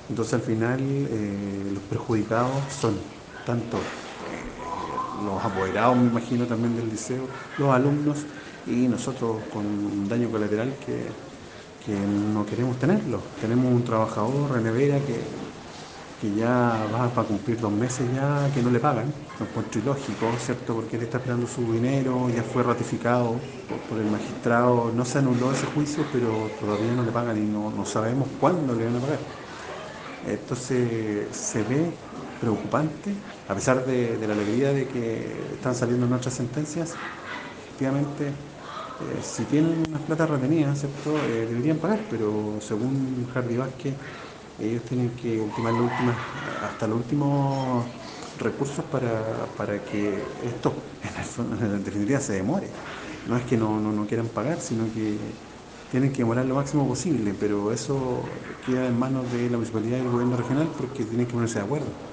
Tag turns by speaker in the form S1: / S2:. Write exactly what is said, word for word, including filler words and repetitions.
S1: Entonces al final eh, los perjudicados son tanto eh, los apoderados, me imagino, también del liceo, los alumnos y nosotros con un daño colateral que, que no queremos tenerlo. Tenemos un trabajador en nevera que, que ya va para cumplir dos meses ya que no le pagan. Lo encuentro ilógico, ¿cierto? Porque él está esperando su dinero, ya fue ratificado por, por el magistrado, no se anuló ese juicio, pero todavía no le pagan y no, no sabemos cuándo le van a pagar. Entonces se ve preocupante, a pesar de, de la alegría de que están saliendo nuestras sentencias, efectivamente, eh, si tienen unas plata retenidas, ¿cierto? Eh, deberían pagar, pero según Hardy Vázquez, ellos tienen que ultimar los últimas, hasta los últimos recursos para, para que esto en, el fondo, en definitiva se demore. No es que no, no, no quieran pagar, sino que tienen que demorar lo máximo posible, pero eso queda en manos de la municipalidad y el gobierno regional porque tienen que ponerse de acuerdo.